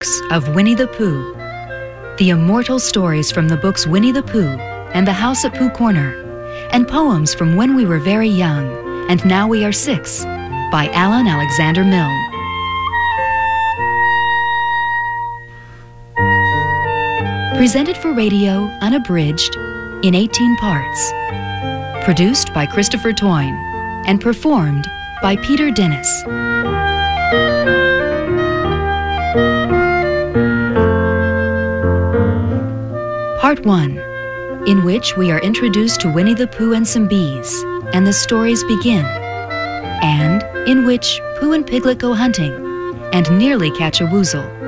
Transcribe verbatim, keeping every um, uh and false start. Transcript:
Of Winnie the Pooh. The immortal stories from the books Winnie the Pooh and The House at Pooh Corner, and poems from when we were very young and now we are six, by Alan Alexander Milne. Presented for radio, unabridged, in eighteen parts. Produced by Christopher Toyne and performed by Peter Dennis. Part one, in which we are introduced to Winnie the Pooh and some bees, and the stories begin, and in which Pooh and Piglet go hunting and nearly catch a woozle.